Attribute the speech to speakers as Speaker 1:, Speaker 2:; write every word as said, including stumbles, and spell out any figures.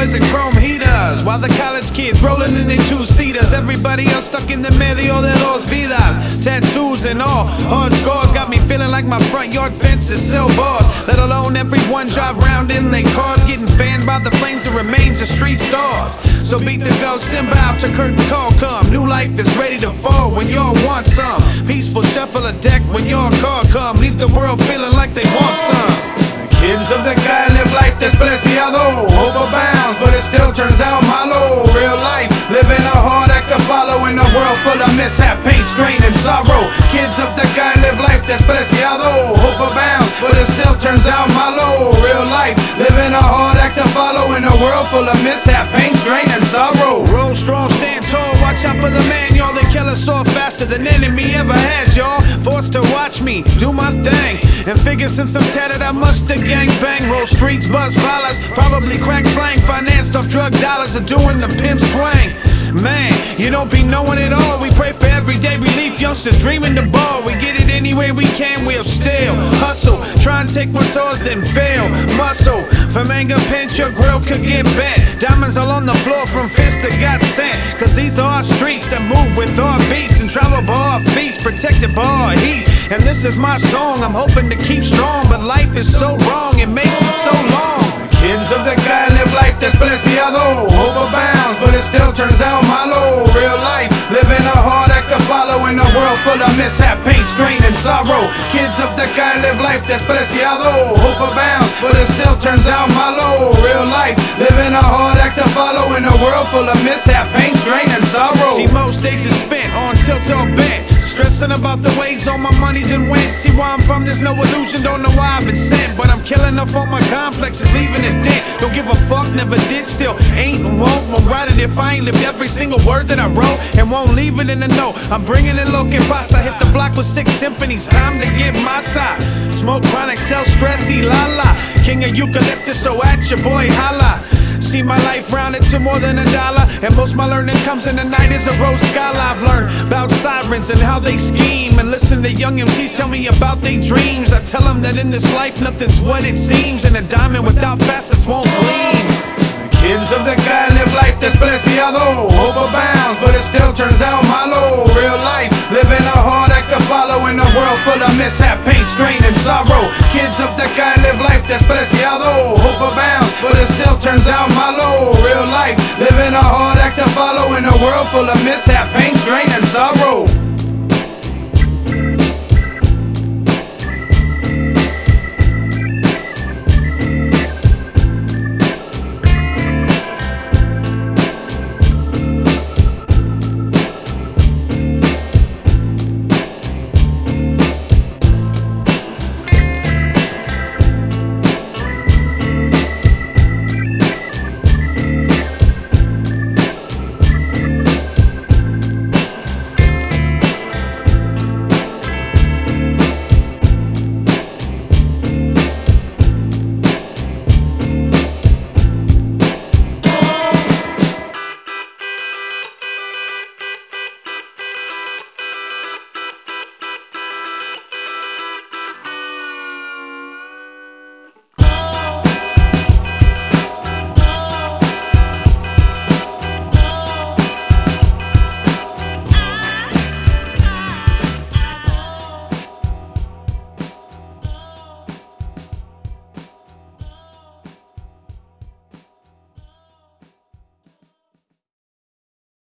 Speaker 1: toys and chrome heaters, while the college kids rolling in their two-seaters. Everybody else stuck in the medio de los vidas. Tattoos and all, hard scores got me feeling like my front yard fence is cell bars. Let alone everyone drive round in their cars, getting fanned by the flames and remains of street stars. So beat the ghost, send out to curtain call come. New life is ready to fall when y'all want some. Peaceful shuffle a deck when your car come. Leave the world feeling like they want some. Kids of the guy live life despreciado, overbounds, but it still turns out malo. Real life, living a hard act to follow in a world full of mishap, pain, strain, and sorrow. Kids of the guy live life despreciado, overbounds, but it still turns out malo. Real life, living a hard act to follow in a world full of mishap, pain, strain, and sorrow. Roll strong, stand tall, watch out for the man, y'all. They kill us all faster than enemy ever has, y'all. Forced to watch me do my thing, and figure since I'm tatted I must have gang bang. Roll streets, buzz violence, probably crack slang, financed off drug dollars or doing the pimp swing. Man, you don't be knowing it all. We pray for everyday relief, youngsters dreaming the ball. We get it any way we can, we'll still hustle, try and take what's ours then fail. Muscle, from anger pinch your grill could get bent. Diamonds all on the floor from fists that got sent. Cause these are our streets that move with our beats and travel by our feet, protected by our heat. And this is my song, I'm hoping to keep strong, but life is so wrong, it makes it so long. Kids of the guy live life despreciado, overbounds, but it still turns out malo. Real life, living a hard act to follow in a world full of mishap, pain, strain, and sorrow. Kids of the guy live life despreciado, overbounds, but it still turns out malo. Real life, living a hard act to follow in a world full of mishap, pain, strain, and sorrow. See, most days is spent on tilt or bent, stressing about the ways all my money done went. See where I'm from, there's no illusion, don't know why I've been sent, but I'm killing up all my complexes, leaving a dent. Don't give a fuck, never did, still ain't and won't. Won't write it if I ain't lived every single word that I wrote, and won't leave it in the note. I'm bringing it lo que pasa. Hit the block with six symphonies, time to get my side. Smoke chronic, sell stress, y la la. King of eucalyptus, so at your boy holla. See my life rounded to more than a dollar, and most my learning comes in the night as a road scholar. I've learned about sirens and how they scheme, and listen to young M Cs tell me about their dreams. I tell them that in this life nothing's what it seems, and a diamond without facets won't gleam. Kids of the guy live life despreciado, overbounds, but it still turns out malo. Real life, living a hard act to follow in a world full of mishap, pain, strain, and sorrow. Kids of the guy live life despreciado, overbounds, but it still turns out malo. Real life, living a hard act to follow in a world full of mishap, pain, strain, and sorrow.